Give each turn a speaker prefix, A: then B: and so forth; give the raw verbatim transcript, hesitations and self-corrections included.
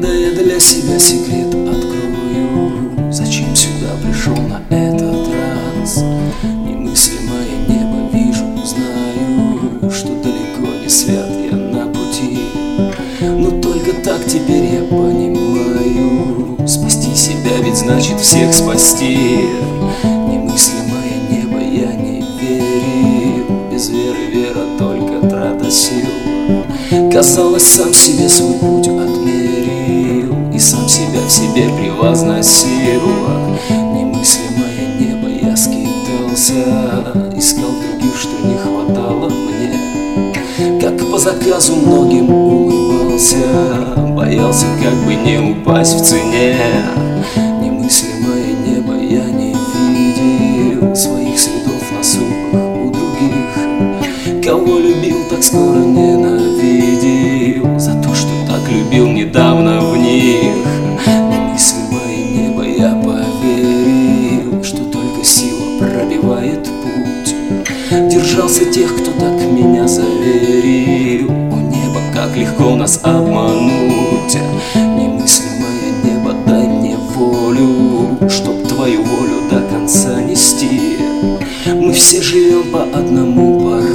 A: Когда я для себя секрет открою, зачем сюда пришел на этот раз? Немыслимое небо вижу, знаю, что далеко не свят я на пути. Но только так теперь я понимаю, спасти себя ведь значит всех спасти. Немыслимое небо я не верил, без веры вера только трата сил. Казалось, сам себе свой путь отмерил и сам себя в себе превозносил. Немыслимое небо я скитался, искал других, что не хватало мне. Как по заказу многим улыбался, боялся как бы не упасть в цене. Немыслимое небо я не видел своих следов на судьбах у других. Кого любил, так скоро ненавидел за то, что так любил недавно в них. Немыслимое небо я поверил, что только сила пробивает путь. Держался тех, кто так меня заверил. О небо, как легко нас обмануть. Немыслимое небо, дай мне волю, чтоб твою волю до конца нести. Мы все живем по одному пути.